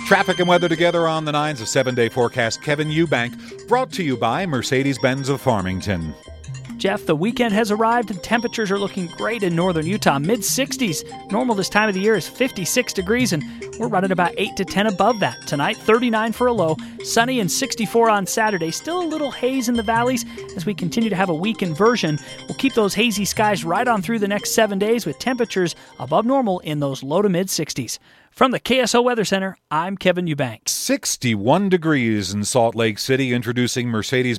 Traffic and weather together on the 9's a 7-day forecast. Kevin Eubank, brought to you by Mercedes-Benz of Farmington. Jeff, the weekend has arrived and temperatures are looking great in northern Utah. Mid-60s. Normal this time of the year is 56 degrees, and we're running about 8 to 10 above that. Tonight, 39 for a low. Sunny and 64 on Saturday. Still a little haze in the valleys as we continue to have a weak inversion. We'll keep those hazy skies right on through the next 7 days with temperatures above normal in those low to mid-60s. From the KSO Weather Center, I'm Kevin Eubank. 61 degrees in Salt Lake City, introducing Mercedes